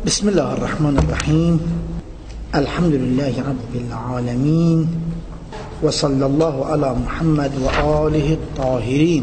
بسم الله الرحمن الرحیم. الحمد لله رب العالمین و صلی الله علی محمد و آله الطاهرین.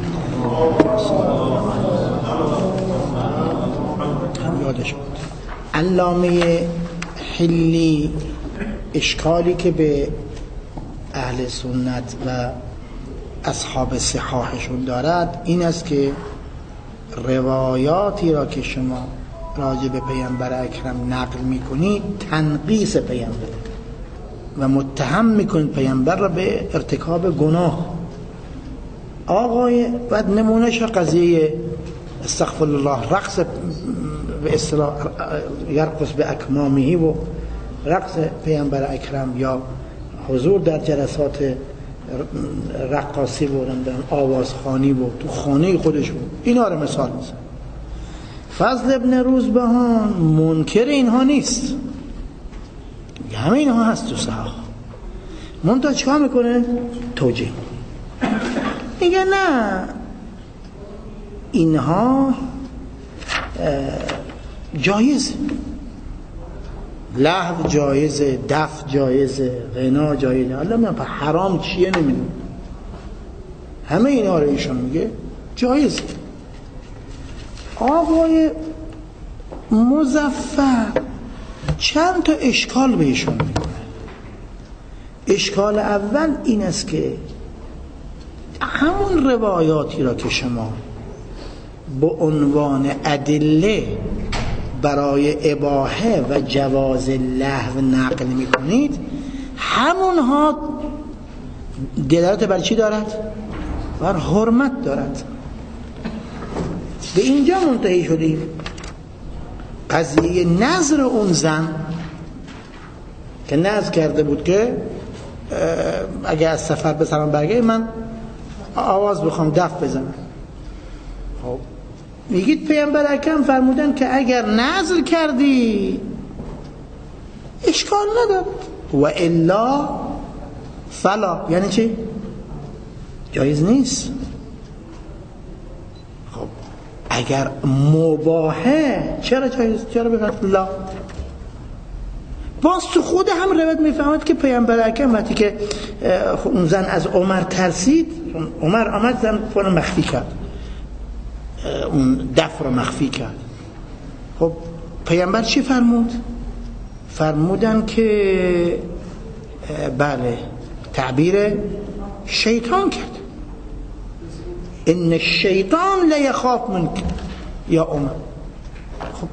یادش بود علامه حلی اشکالی که به اهل سنت و اصحاب صحاحشون دارد این است که روایاتی را که شما راجع به پیامبر اکرم نقل میکنید تنقیص پیامبر و متهم میکنید پیامبر را به ارتکاب گناه. آقای و نمونهش قضیه استغفر الله رقص به اصطلاح یرقص به اکمامه و رقص پیامبر اکرم یا حضور در جلسات رقاصی بود، آوازخوانی بود، تو خانه خودش بود. اینا رو مثال میزنه. فضل ابن روزبهان منکر اینها نیست، همه اینها هست تو صحاح. منتها چیکار میکنه؟ توجیه میگه نه اینها جایزه، لهو جایزه، دف جایزه، غنا جایزه. الله من حرام چیه نمیدونم، همه اینا رو ایشون میگه جایزه. آقای مظفر چند تا اشکال بهشون میکنه. اشکال اول این است که همون روایاتی را که شما به عنوان ادله برای اباحه و جواز لهو نقل میکنید، همونها دلالت بر چی دارد؟ بر حرمت دارد. به اینجا منتهی شدیم. قضیه نظر اون زن که نظر کرده بود که اگه از سفر به سلام برگردم من آواز بخوام دف بزنم. خب میگید پیامبر اکرم فرمودن که اگر نظر کردی اشکال نداره و الا فلا. یعنی چی؟ جایز نیست. خب اگر مباحه چرا جایز؟ چرا بگید لا؟ باز تو خود هم روایت میفهمد که پیامبر اکرم وقتی که اون زن از عمر ترسید، عمر آمد زن فورا مخفی کرد، اون دف رو مخفی کرد. خب پیامبر چی فرمود؟ فرمودن که بله تعبیر شیطان کرد، ان الشیطان لیخاف منک یا عمر. خب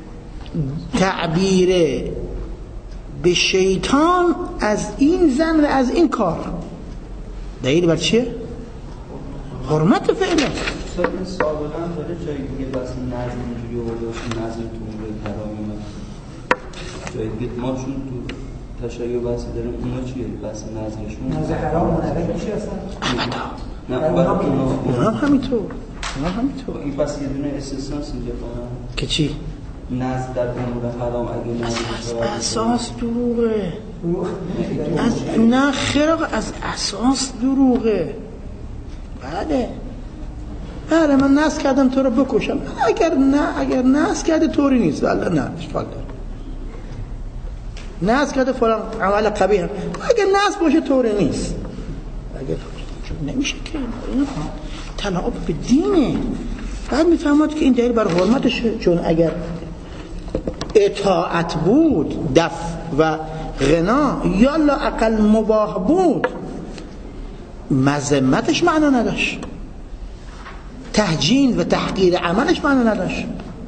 تعبیر به شیطان از این زن و از این کار دلیل بر چیه؟ حرمت فعله. این سابقا داره جایی دیگه بس نظر اینجوری آورده باشه، نظر تو مورد کلام اومد جایی دیگه ما چون تو تشیع بحثی داریم اونا چیه؟ بس نظرشون نظر حرام منعقد میشه اصلا؟ اونا همینطور این بس یه دونه استثناست اینجا کنم که چی؟ نظر در امور حرام اگه نظر اساس دروغه. نه خیر از اساس دروغه. بله من نظر کردم تو رو بکشم، اگر نظر کرده طوری نیست. والله نه اشکال داره. نظر کرده فلان عمل قبیح، اگر نظر باشه طوری نیست. اگر نمیشه که این تلاعب به دینه. بعد میفهمد که این دلیل بر حرمتشه، چون اگر اطاعت بود دف و غنا یا لااقل مباح بود مذمتش معنا نداشت، تهجین و تحقیر عملش معنا نداشت.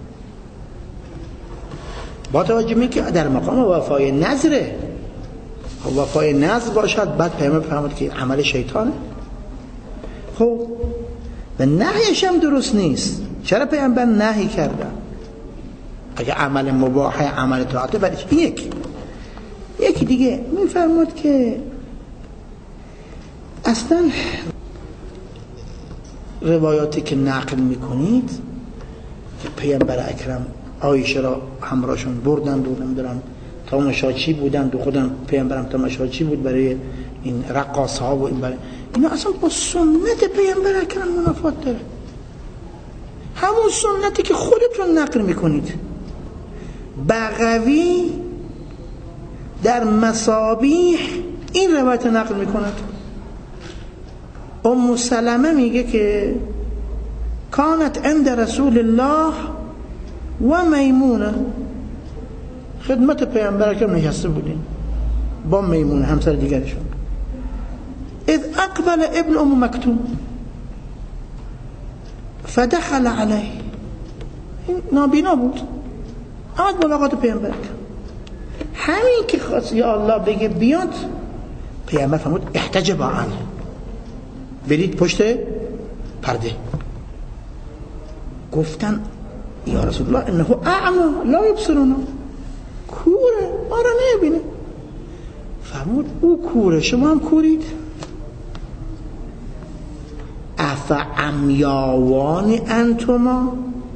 با توجه می که در مقام وفای نظره، وفای نظر باشد، بعد پیامبر فهمید که عمل شیطانه. خب و نهیش هم درست نیست. چرا پیامبر نهی کردن؟ اگه عمل مباح عمل طاعته، ولی یکی دیگه میفرماد که اصلا روایاتی که نقل میکنید که پیامبر اکرم عایشه را همراهشون بردن و نمیدونم تماشاچی بودن، دو خودم پیامبرم تماشاچی بود برای این رقاص ها و این برای اینا، اصلا با سنت پیامبر اکرم منافات داره. همون سنتی که خودتون نقل میکنید. بغوی در مصابیح این روایت نقل میکند. ام سلمه میگه که کانت عند رسول الله و میمونه، خدمت پیامبر اکرم نشسته بودیم با میمونه همسر دیگرشون. اذ اقبل ابن ام مکتوم فدخل علیه، این نابینا بود، آمد ملاقات پیامبر اکرم. همین که خواست یا الله بگه بیاد، پیامبر فرمود احتجب عنه، برید پشت پرده. گفتن یا رسول الله انه اعمى لا یبصرنا، کوره ما را نمیبینه. فرمود او کوره، شما هم کورید. افعمیاوان انتما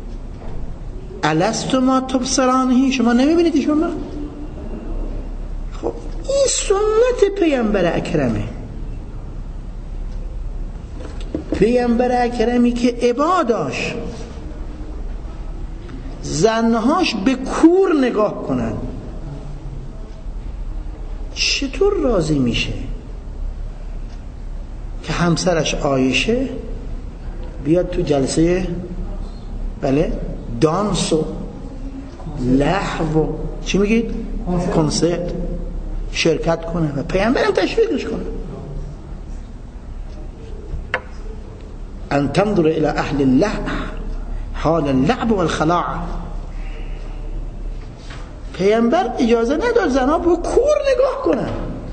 الستما تبصرانه، شما نمیبینید شما؟ خب این سنت پیامبر اکرمه، پیامبر اکرمی که عباداش زنهاش به کور نگاه کنن، چطور راضی میشه که همسرش عایشه بیاد تو جلسه دانس و لهو و چی میگید؟ کنسرت شرکت کنه و پیامبرم تشویقش کنه. ان تنظر الى اهل اللهو حال اللعب والخلاع. پیامبر اجازه نداد زنها با کور نگاه کنن.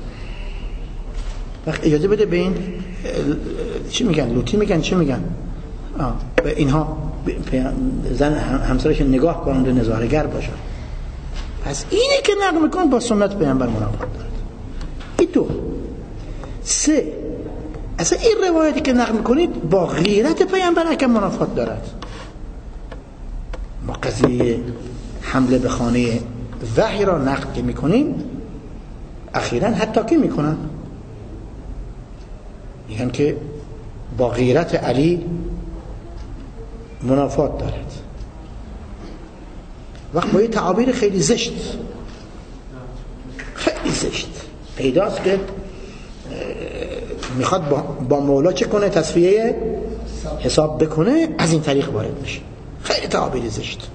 وقت اجازه بده به این چی میگن، لوتی میگن، چی میگن، به اینها زن همسرش نگاه کنند و نظاره‌گر باشن. پس اینی که نقل میکنه با سنت پیامبر منافات دارد. این دو. سه، اصلا این روایتی که نقل میکنید با غیرت پیامبر اکرم منافات دارد. ما قضیه حمله به خانه وحی را نقل میکنیم، اخیراً حتی که میکنن میگن که با غیرت علی منافات دارد. وقت با یه تعابیر خیلی زشت، خیلی زشت پیداست که میخواد با مولا چه کنه، تصفیه حساب بکنه، از این طریق وارد میشه. خیلی تعابیر زشت.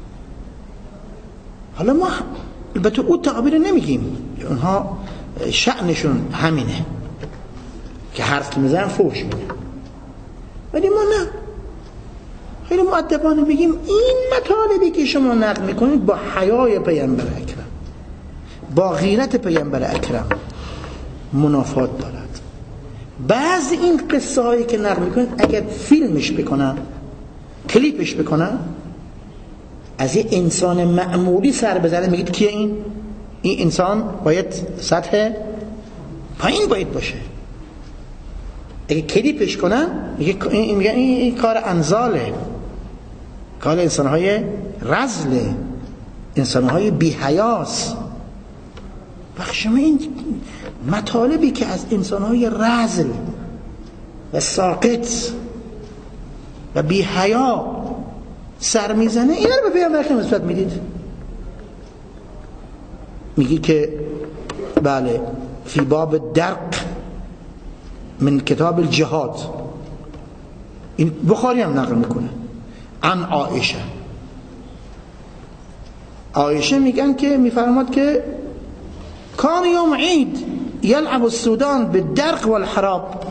حالا ما البته اون تعابیر نمیگیم، اونها شأنشون همینه که حرف میزنن فوش میدن، ولی ما نه، خیلی مؤدبانه بگیم این مطالبی که شما نقل میکنید با حیای پیامبر اکرم، با غیرت پیامبر اکرم منافات دارد. بعضی این قصه هایی که نقل میکنید اگر فیلمش بکنن، کلیپش بکنن، از یه انسان معمولی سر بزنه میگید کیه این انسان باید سطح پایین باید باشه. اگه کلیپش کنن میگن این کار انزاله، کار انسانهای رذله، انسانهای بی‌حیاس. وقت شما این مطالبی که از انسانهای رذل و ساقط و بی‌حیا سر میزنه، اینا رو به پیامبر اکرم نسبت میدید. میگی که بله فی باب درق من کتاب الجهاد، این بخاری هم نقل میکنه عن عایشه میگن که میفرماد که کان یوم عید یلعب السودان بالدرق والحراب.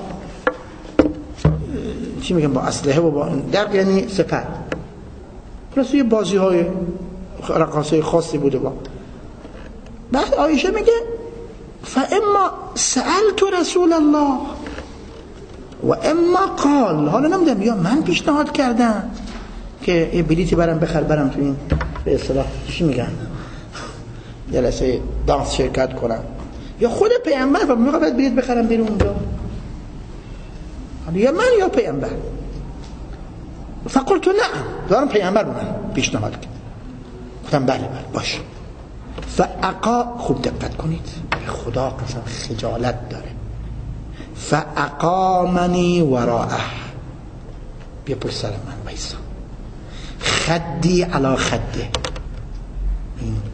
چی میگن؟ با اسلحه و با درق یعنی سپر، پس یه بازی های رقاصه خاصی بوده. با بعد عایشه میگه فاما سألت رسول الله و اما قال، حالا نمیدونم یا من پیشنهاد کردم که یه بلیتی برم برم تو این به اصطلاح چی میگن جلسه دانس شرکت کنم، یا خود پیامبر و میگه باید بلیت بخرم برم اونجا، یا من یا پیامبر. فقلت نعم، دارم پیامبر به من پیشنهاد کرد. گفتم بله باش. خوب دقت کنید، خدا قسم خجالت داره. فاقامنی وراءه، بیا پشت سر من وایسا، خدی علی خده، این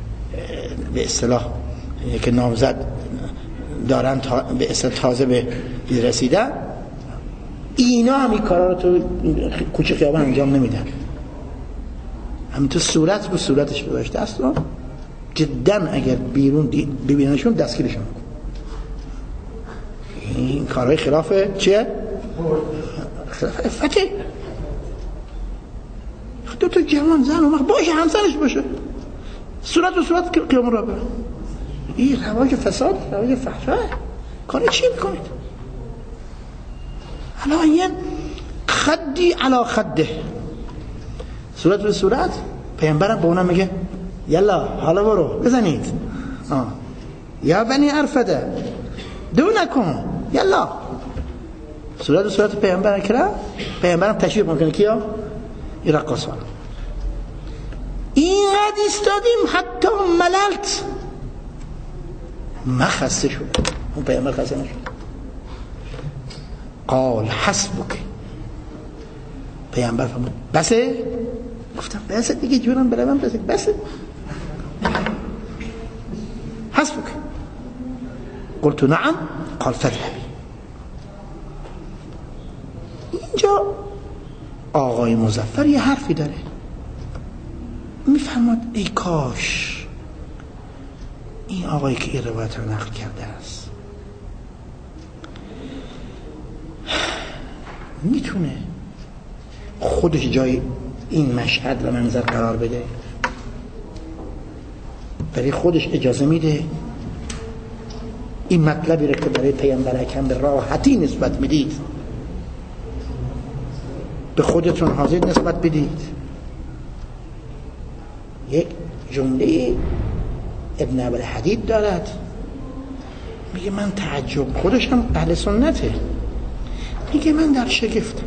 به اصطلاح که نامزد دارن به اصطلاح تازه به رسیدن، اینا هم این کارا رو تو کوچه خیابان انجام نمیدن. همینطور صورت رو صورتش بذاشته است رو جدا اگر بیرون ببیننشون دستگیرشون کن. این کارهای خلاف چیه؟ خلاف عفته. دو تا جوان زن اومد باشه همسرش باشه، صورت و صورت قیام را برن. این رواج فساد، رواج فحشا. کاری چی میکنید؟ علایین خدی علی خده، صورت به صورت. پیامبرم به اونم میگه یلا حالا برو بزنید. یا بنی عرفده دو نکن، یلا. صورت به صورت پیامبر اکرم. پیامبرم تشویق میکنه کیا؟ این رقاصان. اینقدر ایستادیم حتی مللت، ما خسته شدم. اون پیامبر خسته نشد. قال حسبک، پیامبر فرمود بسه؟ گفتم بسه دیگه جونم بروم بسه. بسه حسبک. قلت نعم. قال فذهبی. اینجا آقای مظفر یه حرفی داره، میفرماد ای کاش این آقایی که این روایت رو نقل کرده است میتونه خودش جای این مشهد و منظر قرار بده، برای خودش اجازه میده این مطلبی رو که برای پیامبر اکرم به راحتی نسبت میدید به خودتون حاضر نسبت بدید. یک جمله ابن ابوالحدید دارد، میگه من تعجب، خودش هم اهل سنته، میگه من در شگفتم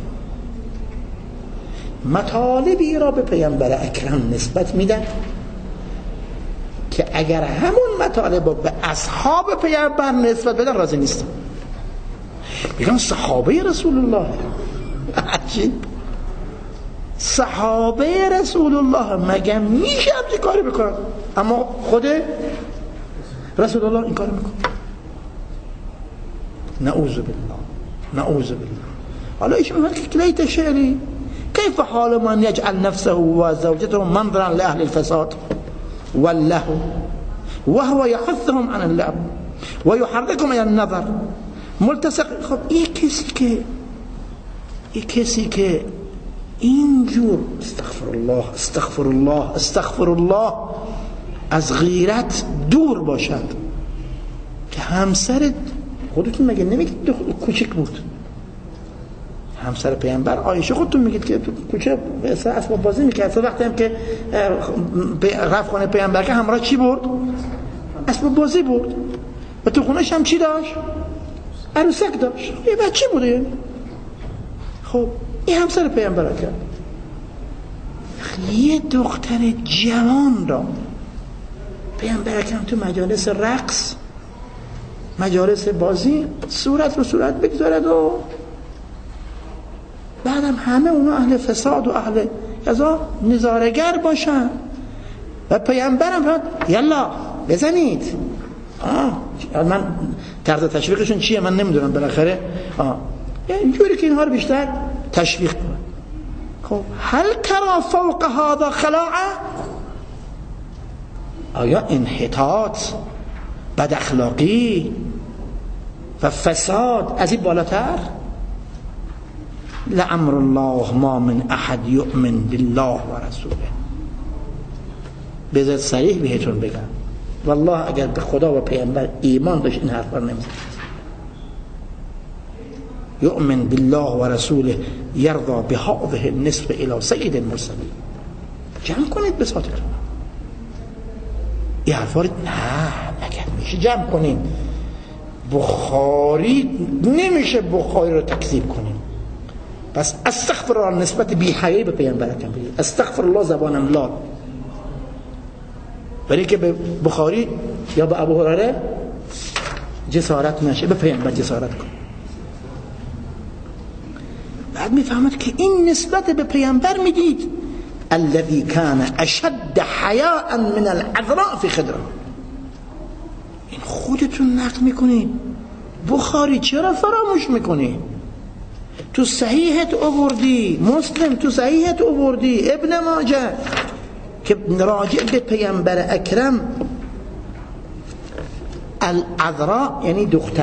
مطالبی را به پیامبر اکرم نسبت میدن که اگر همون مطالب به اصحاب پیامبر نسبت بدن راضی نیستم. میگم صحابه رسول الله، عجیب، صحابه رسول الله مگه میشه همچین کاری بکنن؟ اما خود رسول الله این کار میکنه. نعوذ بالله، نعوذ بالله. حالا ایش میگه که لیت شعری کیف حال من یجعل نفسه و زوجته منظرا لأهل الفساد واللهو وهو يحثهم عن اللعب ويحركهم الى النظر ملتصق. خب این کسی که اینجور استغفر الله استغفر الله استغفر الله از غیرت دور باشد، که همسر خودتون مگه نمیگید کوچک بود؟ همسر پیامبر عایشه خودتون میگید که تو کوچه اسباب بازی میکرد. وقتی هم که رفت خانه پیامبر که همراه چی برد؟ اسباب بازی برد. و تو خونه‌ش هم چی داشت؟ عروسک داشت. یه بچه بوده. خب این همسر پیامبر کرد. یه دختر جوان را پیامبر کردم تو مجالس رقص، مجالس بازی، صورت رو صورت بگذارد و بعدم همه اونا اهل فساد و اهل ازا نظارگر باشن. و پیامبرم فرمود یلا بزنید. من طرز تشویقشون چیه من نمیدونم، بالاخره اینجوری که اینها رو بیشتر تشویق کنن. خب هل ترى فوق هذا خلاعه؟ آیا انحطاط، بد اخلاقی و فساد از این بالاتر؟ لعمر الله ما من احد یؤمن بالله و رسوله. بذار صریح بهتون بگم والله اگر به خدا و پیامبر ایمان داشت این حرفا نمیزد. یؤمن بالله و رسوله یرضا بهذه النسبه الى سید المرسلین. جمع کنید بساطتون. این حرفا نه نگه میشه جمع کنید. بخاری نمیشه بخاری رو تکذیب کنید. پس استغفر الله نسبت بی حیایی به پیامبر کم بگید. استغفر الله زبانم لا، برای که به بخاری یا به ابو هریره جسارت نشه، به پیامبر جسارت کن. بعد میفهمد که این نسبت به پیامبر میدید الذي كان اشد حياء من العذراء في خدره. این خودتون نقل میکنید. بخاری چرا فراموش میکنی؟ تو صحیحت آوردی، مسلم تو صحیحت آوردی، ابن ماجه که راجع به پیامبر اکرم العذراء یعنی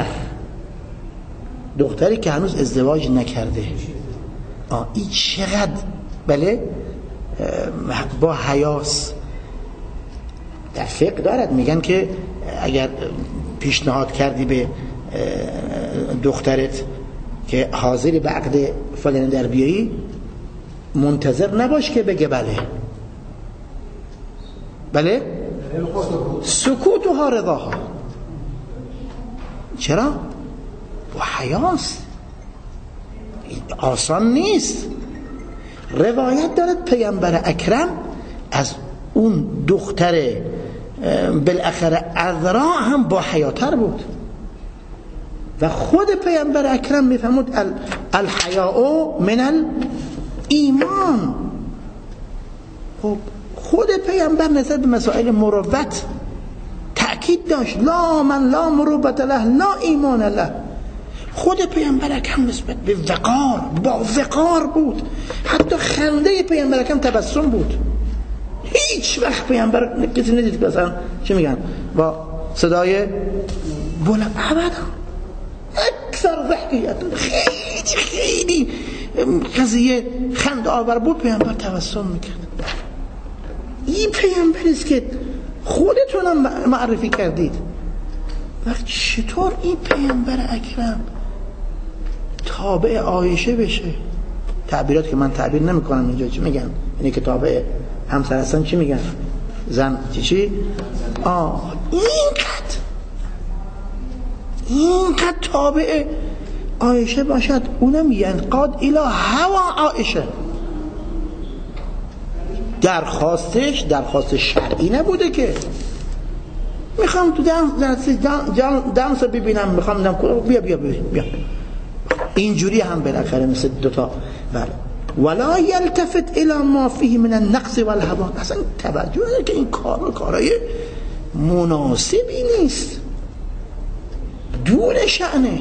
دختری که هنوز ازدواج نکرده. این چقدر بله با حیاس در فقه دارد. میگن که اگر پیشنهاد کردی به دخترت که حاضری به عقد فلان در بیایی، منتظر نباش که بگه بله سکوتها رضاها. چرا؟ با حیاس، آسان نیست. روایت دارد پیامبر اکرم از اون دختر بالاخره عذرا هم با حیاتر بود و خود پیامبر اکرم میفهمود الحیاء من الایمان. خب خود پیامبر نسبت به مسائل مروت تأکید داشت، لا من لا مروت له لا ایمان له. خود پیامبر اکرم نسبت به وقار با وقار بود. حتی خنده پیامبر اکرم تبسم بود. هیچ وقت پیامبر کسی ندید که مثلا چی میگن با صدای بلند، ابدا. اکثر ضحکیت، خیلی قضیه خنده آور بود، پیامبر تبسم میکرد. این پیامبری است که خودتونم معرفی کردید. وقت چطور این پیامبر اکرم تابع عایشه بشه؟ تعبیرات که من تعبیر نمی کنم اینجا چی میگن، اینه که تابع همسر هستن چی میگن؟ زن چی؟ اینقدر تابع عایشه باشد، اونم ینقاد الی هوا عایشه. درخواست شرعی نبوده که میخوام تو دانس ببینم، میخوام بیا اینجوری هم بالاخره مثل دوتا بله. ولا یلتفت الی ما فیه من النقص والهوان. اصلا توجه نداره که این کارای مناسبی نیست، دون شأنه.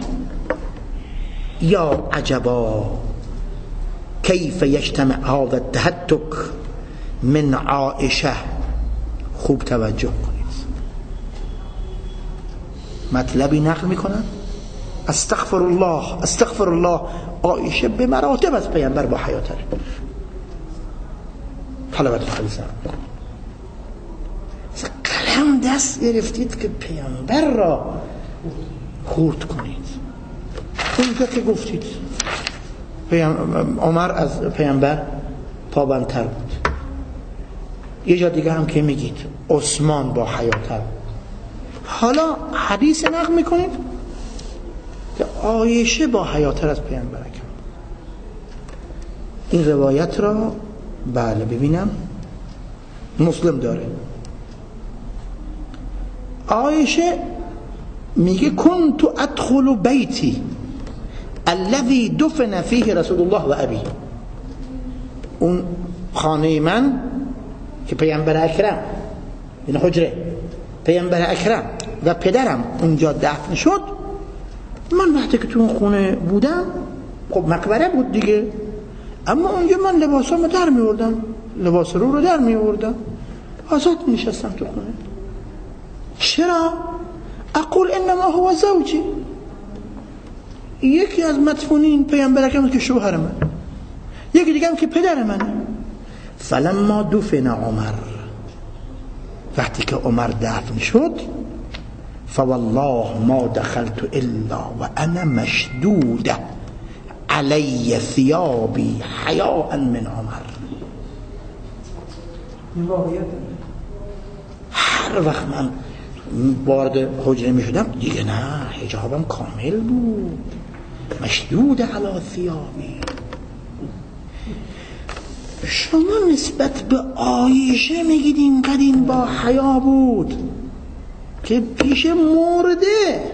یا عجبا کیف یجتمع هذا التهتک من عائشه. خوب توجه کنید، مطلبی نقل میکنن استغفر الله عایشه به مراتب از پیامبر با حیاتر. حالا باید خلیصه قلم دست گرفتید که پیامبر را خورد کنید. اونجا که گفتید عمر از پیامبر پابندتر بود، یه جا دیگه هم که میگید عثمان با حیاتر بود. حالا حدیث نقل میکنید که عایشه با حیاتر از پیامبر اکرم. این روایت را بله ببینم مسلم داره. عایشه میگه کنت ادخل بیتی الذي دفن فيه رسول الله و ابی. اون خانه من که پیامبر اکرم، این حجره پیامبر اکرم و پدرم اونجا دفن شد، من وقتی که تو اون خونه بودم، خب مقبره بود دیگه، اما اونجا من لباسامو در میوردم، لباس رو در میوردم، آزاد نشستم تو خونه. چرا؟ اقول انما هو زوجی. یکی از مدفونین پیامبر اکرم که شوهر من، یکی دیگه هم که پدر منه. فلما دفن عمر، وقتی که عمر دفن شد، فوالله ما دخلت الا و انا مشدوده علی ثیابی حیاء من عمر. هر وقت من وارد حجره می شدم دیگه نه، حجابم کامل بود، مشدود علی ثیابی. شما نسبت به عایشه میگید اینقدر این با حیا بود که پیش مرده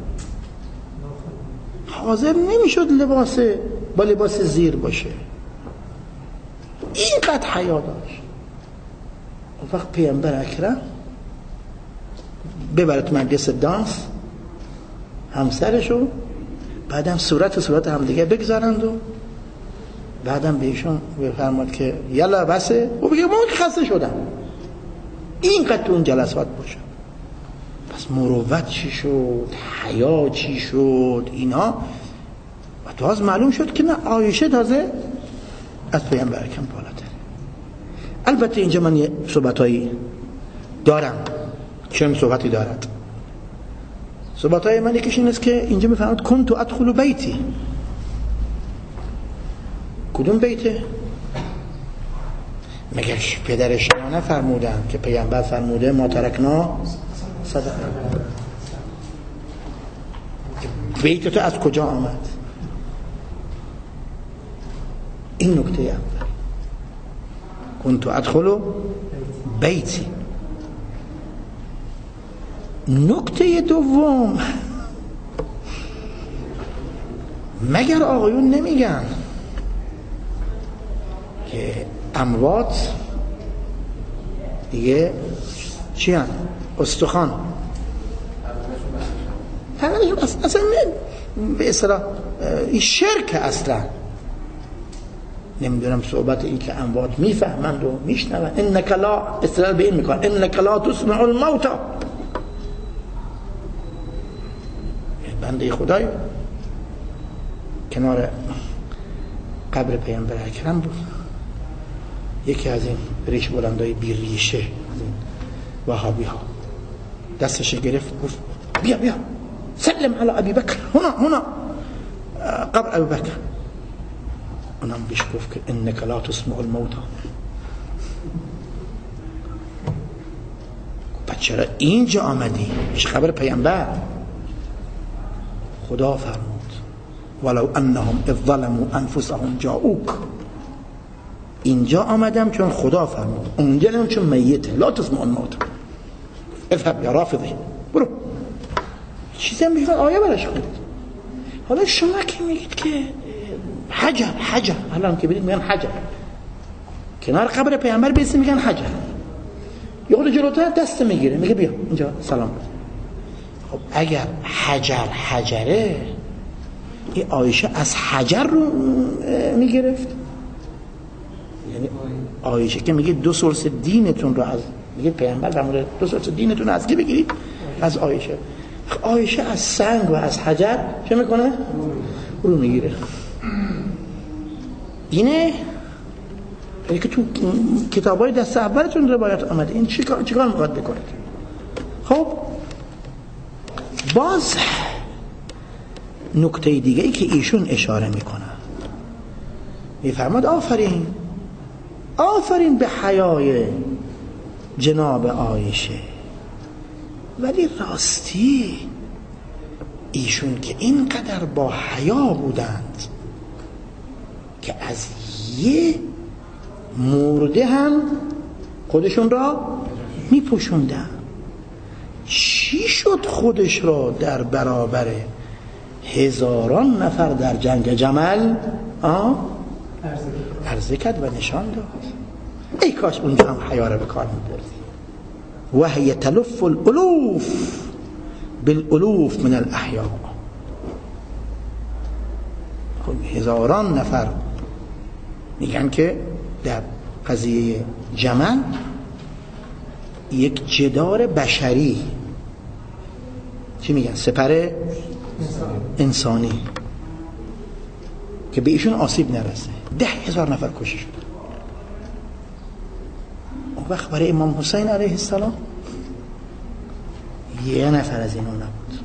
حاضر نمیشد با لباس زیر باشه، اینقدر حیا داشت. وقت پیامبر اکرم ببره تو مجلس دانس همسرشو، بعدم صورت همدیگه بگذارند و بعدم بهشون بفرماد که یلا بسه و بگه من خسته شدم. اینقدر تو اون جلسات باشه. پس مروت چی شد، حیا چی شد، اینا. و تازه معلوم شد که نه، عایشه تازه از پیامبر اکرم بالاتره. البته اینجا من یه صحبتایی دارم. چه صحبتی دارد؟ صحبتای من یکیش این است که اینجا میفرماد کنت ادخل بیتی. کدوم بیته؟ مگر پدر شما نفرمودن که پیامبر فرموده ما ترکنا صدقه؟ بیت تو از کجا آمد؟ این نکته اول. کنت ادخل بیتی. نکته دوم، مگر آقایون نمیگن که اموات دیگه چی هن؟ استخوان. اصلا به اصطلاح این شرک اصلا. نمیدونم صحبت این که اموات میفهمند و میشنون. انک لا استدلال به این میکن انک لا تسمع الموتى. بنده خدای کنار قبر پیامبر اکرم بود. یکی از این ریش بلندای بی ریشه از این وهابی ها دستش گرفت گفت بیا سلم علی ابی بکر هنا قبر ابی بکر. اونم بهش گفت که انک لا تسمع الموتى. گفت چرا اینجا آمدی؟ ایش قبر پیامبر. خدا فرمود ولو انهم اذ ظلموا انفسهم جاءوک. اینجا آمدم چون خدا فرمود، اونجا نمیم چون میته. لا تسمع الموتى اذهب یا رافضی، برو. چیزی هم بیشتر آیه برش خودید. حالا شما که میگید که حجر الان که برید میگن حجر، کنار قبر پیامبر بیستی میگن حجر. یه خود جلوتر دست میگیره میگه بیا اینجا سلام بده. خب اگر حجره، این عایشه از حجر رو میگرفت؟ یعنی عایشه که میگه 2 سورس دینتون رو از، میگه پیامبر در مورد 2 سورس دینتون از کی بگیرید؟ از عایشه. عایشه از سنگ و از حجر چه میکنه؟ رو میگیره. اینه یعنی که تو کتابای دست اولتون روایت آمده. این چیکار میخواد بکنه؟ خب باز نکته دیگه ای که ایشون اشاره میکنه، میفرماد آفرین به حیای جناب عایشه، ولی راستی ایشون که اینقدر با حیا بودند که از یه مرده هم خودشون را میپوشوندن. چی شد خودش را در برابر هزاران نفر در جنگ جمل عرضه کرد و نشان داد؟ ای کاش اونجا هم حیا را به کار می‌بردی. و هی تلف الالوف بالالوف من الاحیاء. هزاران نفر میگن که در قضیه جمل یک جدار بشری، چی میگن، سپر انسانی که به ایشون آسیب نرسه، 10,000 نفر کشته شد. اون وقت برای امام حسین علیه السلام یه نفر از اینو نبود.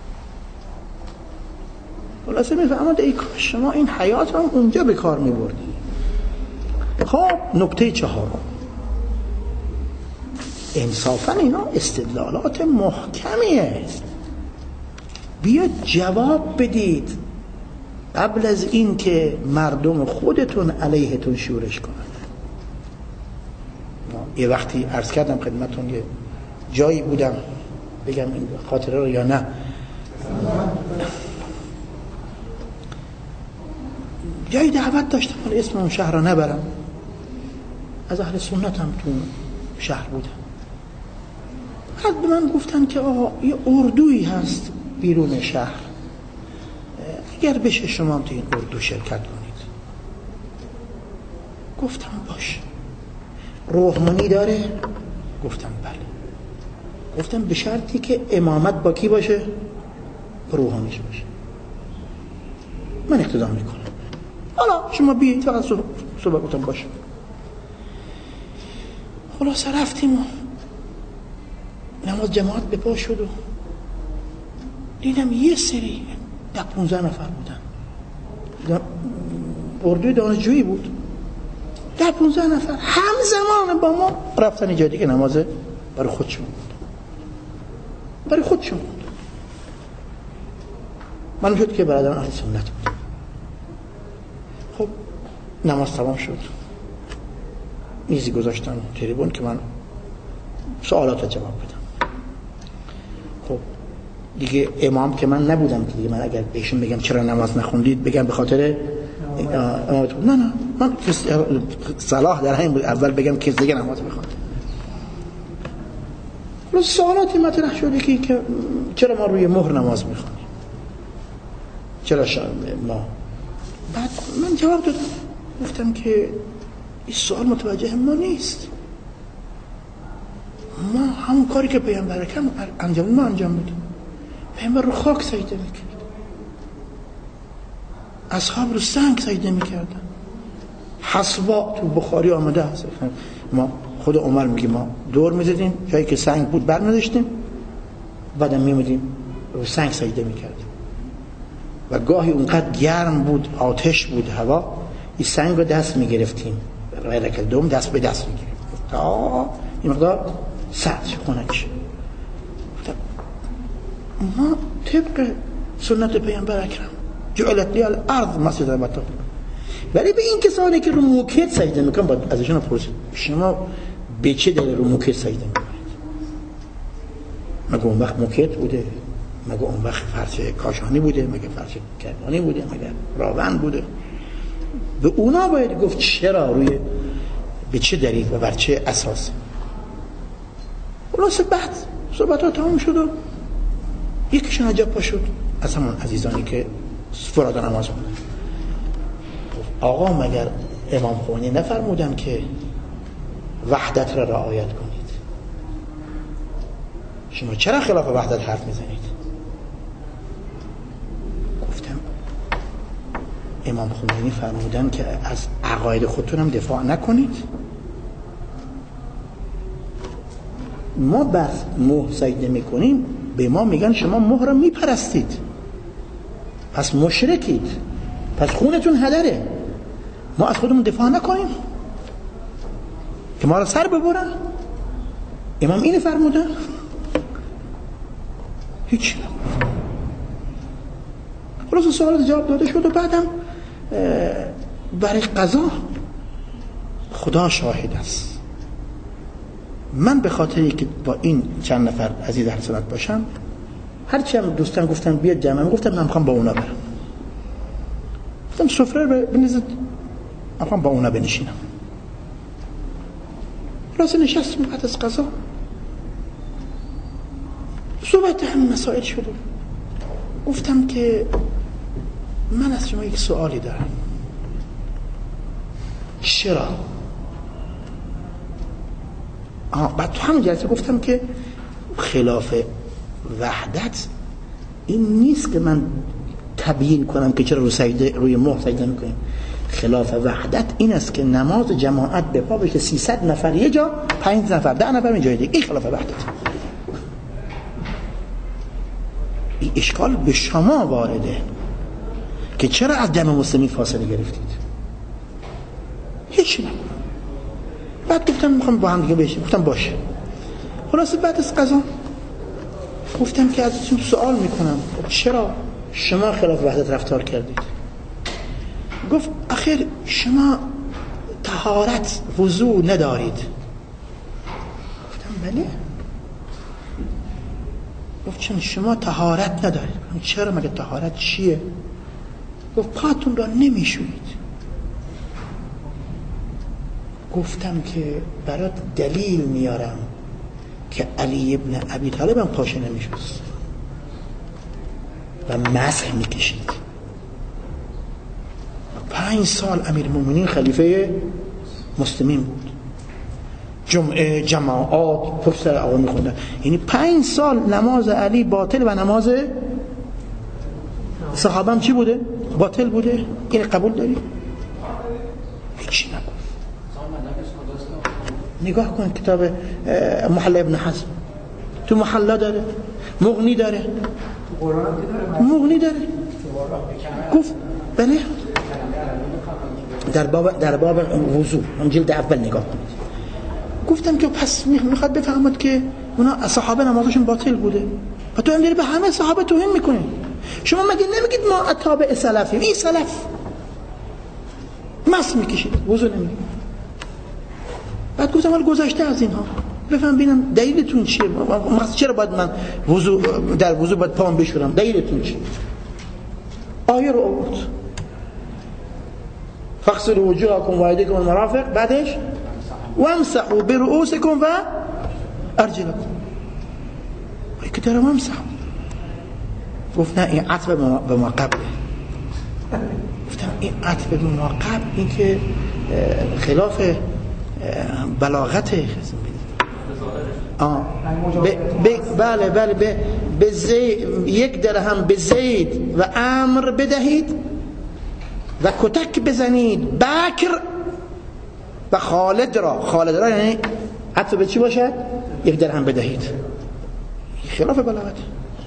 خلاصه میفهمد ای کاش شما این حیات هم اونجا به کار میبردی. خب نکته 4، انصافا اینا استدلالات محکمیه. بیاد جواب بدید قبل از این که مردم خودتون علیهتون شورش کنن. یه وقتی عرض کردم خدمتون، یه جایی بودم، بگم این خاطره رو یا نه، جایی دعوت داشتم، اسم اون شهر رو نبرم، از اهل سنت هم تو شهر بودم. بعد به من گفتن که آقا یه اردویی هست بیرون شهر، اگر بشه شما هم تو این اردو شرکت کنید. گفتم باشه. روحانی داره؟ گفتم بله. گفتم به شرطی که امامت با کی باشه؟ روحانیش باشه. من اقتدا میکنم. حالا شما بیایید فقط صبح. گفتم باشه. خلاص رفتیم و نماز جماعت به پا شد و دیدم یه سری 15 نفر بودن. اردوی دانشجویی بود. 15 نفر همزمان با ما رفتن اینجا دیگه نماز برای خودشون بود. معلوم شد که برادران اهل سنت بود. خب نماز تمام شد، میزی گذاشتن تریبون که من سوالات رو جواب بدم. خب دیگه امام که من نبودم که دیگه من اگر بهشون بگم چرا نماز نخوندید بگم به خاطر امامت بود. نه من صلاح در همین بود اول بگم که دیگه نماز بخوند. روز سوالاتی مطرح شده که چرا ما روی مهر نماز میخونیم، چرا ما. بعد من جواب دادم، گفتم که این سوال متوجه ما نیست. ما همون کاری که پیامبر کرد انجام بدیم. پیامبر رو خاک سجده میکرد، اصحاب رو سنگ سجده میکردن. حسوا تو بخاری آمده هست، ما خود عمر میگه ما دور میزدیم جایی که سنگ بود برمی‌داشتیم، بعدم میمدیم رو سنگ سجده میکردیم و گاهی اونقدر گرم بود، آتش بود هوا، این سنگ رو دست میگرفتیم، رکعت دوم دست به دست میگرفتیم تا این مقدار سرد خنک. ما طبق سنت پیامبر اکرم جعلت لی الارض مسجدا و طهورا، ولی به این کسانی که رو موکت سجده میکنن باید ازشون بپرسید شما به چه دلیل رو موکت سجده میکنید؟ مگه اون وقت موکت بوده؟ مگه اون وقت فرش کاشانی بوده؟ مگه فرش کرمانی بوده؟ مگه راون بوده؟ به اونا باید گفت چرا روی به چه دلیل و بر چه اساس. خلاص بعد صحبت ها تمام شد و یکیشون عجب پا شد از همون عزیزانی که فراد نماز بودن. آقا مگر امام خمینی نفرمودن که وحدت را رعایت کنید؟ شما چرا خلاف وحدت حرف میزنید؟ گفتم امام خمینی فرمودن که از عقاید خودتون هم دفاع نکنید. ما بس مهر سجده میکنیم، به ما میگن شما مهر رو میپرستید، پس مشرکید، پس خونتون هدره. ما از خودمون دفاع نکنیم که ما رو سر ببرن؟ امام اینو فرمودن؟ هیچ. خلاص سوالات جواب داده شد و بعدم برای قضا خدا شاهد است، من به خاطری که با این چند نفر عزیز اهل سنت باشم، هرچی هم دوستان گفتن بیاد جمع، گفتم من میخوام با اونا برم. گفتم سفره رو بنزید، میخوام با اونا بنشینم. خلاص نشستیم بعد از قضا صحبت همین مسائل شد. گفتم که من از شما یک سوالی دارم، چرا؟ بعد تو همون جلسه گفتم که خلاف وحدت این نیست که من تبیین کنم که چرا روی مهر سجده میکنیم. خلاف وحدت این است که نماز جماعت به پا بشه 300 نفر یه جا، 5 نفر 10 نفر جای دیگه، این خلاف وحدت. این اشکال به شما وارده که چرا از جمع مسلمین فاصله گرفتید. هیچ نه. بعد گفتم میخوام با هم دیگه بشیم. گفتم باشه. خلاص بعد از قضا گفتم که ازتون سوال میکنم چرا شما خلاف وحدت رفتار کردید؟ گفت آخر شما طهارت وضو ندارید. گفتم بله. گفت چون شما طهارت ندارید. چرا؟ مگه طهارت چیه؟ گفت پاتون را نمیشویید. گفتم که برات دلیل میارم که علی ابن ابی طالب هم پاشه نمیشد و مسح میکشید. 5 سال امیرالمومنین خلیفه مسلمین بود، جمعه جماعات پشت سر آقا میخوندن. یعنی 5 سال نماز علی باطل و نماز صحابه هم چی بوده؟ باطل بوده. این قبول داری؟ هیچی نگفت. نگاه کن کتاب محله ابن حزم، تو محله داره، مغنی داره، مغنی داره. گفت بله در باب وضو هم جلد اول نگاه کنید. گفتم که پس میخواد بفهمد که اونا صحابه نمازشون باطل بوده و تو هم داری به همه صحابه توهین میکنی. شما مگه نمیگید ما اتابع سلفیم؟ این سلف مس میکشید، وضو نمیگید. بعد گفتم حالا گذشته از اینها بفهم ببینم دلیلتون چیه، چرا باید من در وضو باید پام بشورم، دلیلتون چیه؟ آیه رو آورد فاغسلوا وجوهکم و ایدیکم المرافق، بعدش وامسحوا برؤوسکم و ارجلکم. ای که داره وامسحوا. گفت نه این عطف به ما قبله. گفتم این عطف به ما قبل این که خلاف بلاغته. بله به یک درهم به زید و امر بدهید و کتک بزنید بکر و خالد را یعنی عطف به چی باشد؟ 1 درهم بدهید. خلاف بلاغت.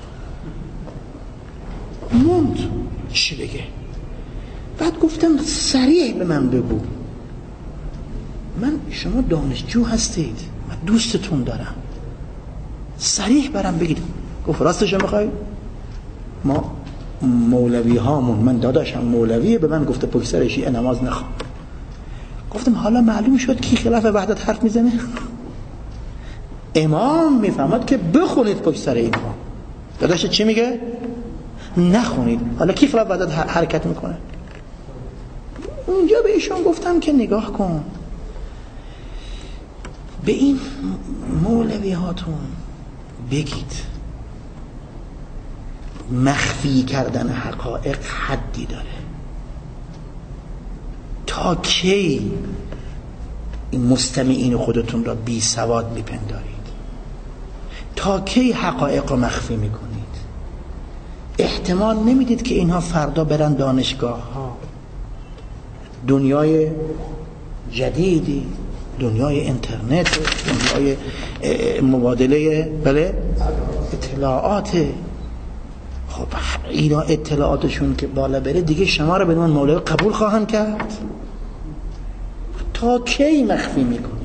موند چی بگه؟ بعد گفتم صریح به من بگو، شما دانشجو هستید، من دوستتون دارم، صریح برام بگید. گفت راستشو میخوای؟ ما مولوی هامون، من داداشم مولویه، به من گفته پشت سر شیعه نماز نخوان. گفتم حالا معلوم شد کی خلاف وحدت حرف میزنه؟ امام میفهمد که بخونید پشت سر اینها. داداش چی میگه؟ نخونید. حالا کی خلاف وحدت حرکت میکنه؟ اونجا به ایشون گفتم که نگاه کن به این مولوی هاتون بگید مخفی کردن حقایق حدی داره. تا کی این مستمعین خودتون را بی سواد میپندارید؟ تا کی حقایق را مخفی میکنید؟ احتمال نمیدید که اینها فردا برن دانشگاه ها، دنیای جدیدی، دنیای اینترنت، دنیای مبادله اطلاعات. خب اینا اطلاعاتشون که بالا بره دیگه شما رو به عنوان مولوی قبول خواهند کرد؟ تا کی مخفی میکنید؟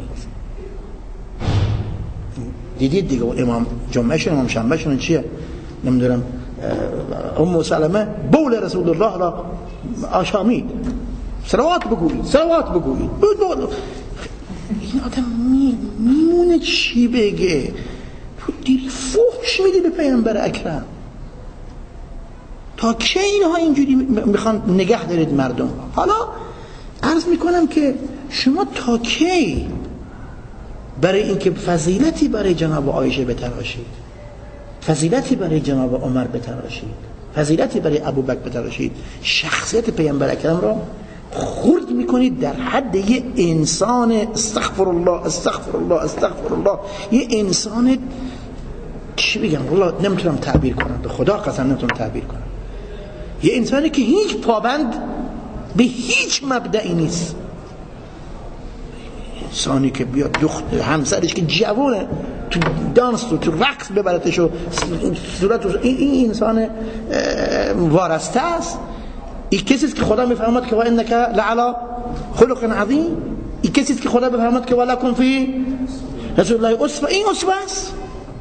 دیدید دیگه امام جمعهشون، امام شنبهشون چیه؟ نمیدونم ام سلمه بول رسول الله را آشامید، صلوات بگویید. این آدم میمونه چی بگه؟ تو دیری فحش میدی به پیامبر اکرم. تا کی اینها اینجوری میخوان نگه دارید مردم؟ حالا عرض میکنم که شما تا کی برای اینکه فضیلتی برای جناب عایشه بتراشید، فضیلتی برای جناب عمر بتراشید، فضیلتی برای ابوبکر بتراشید، شخصیت پیامبر اکرم را خرد میکنید در حد یه انسان استغفر الله یه انسان چی بگم والله نمیتونم تعبیر کنم، به خدا قسم نمیتونم تعبیر کنم. یه انسانی که هیچ پابند به هیچ مبدعی نیست، انسانی که بیاد همسرش که جوونه تو دانس تو رقص ببرتش و صورت این انسان وارسته است. این کسی است که خدا میفهمد که و انک لعلی خلق عظیم. این کسی است که خدا میفهمد که ولکم فی رسول الله اسوه. این اسوه است.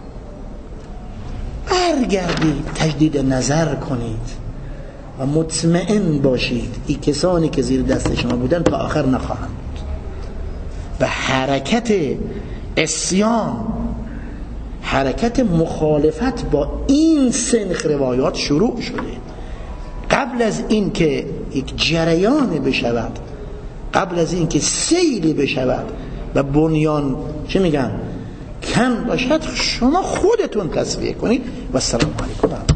برگردید تجدید نظر کنید و مطمئن باشید این کسانی که زیر دست شما بودن تا آخر نخواهند بود. و حرکت عصیان، حرکت مخالفت با این سنخ روایات شروع شده. قبل از این که یک جریان بشود، قبل از این که سیلی بشود و بنیان چه میگن کم باشد شما خودتون تصفیه کنید و السلام علیکم.